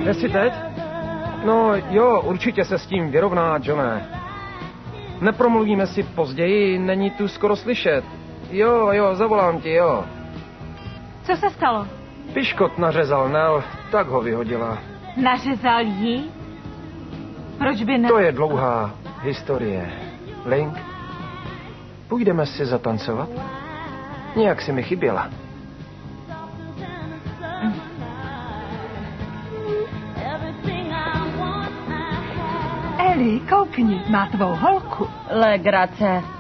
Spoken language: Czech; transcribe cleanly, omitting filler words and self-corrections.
Kde jsi teď? No jo, určitě se s tím vyrovná, Johne. Nepromluvíme si později, není tu skoro slyšet. Jo, zavolám ti, jo. Co se stalo? Piškot nařezal Nel, tak ho vyhodila. Nařezal jí? Proč by ne... To je dlouhá historie. Link, půjdeme si zatancovat? Nějak si mi chyběla. Eli, koukni, má tvou holku. Legrace.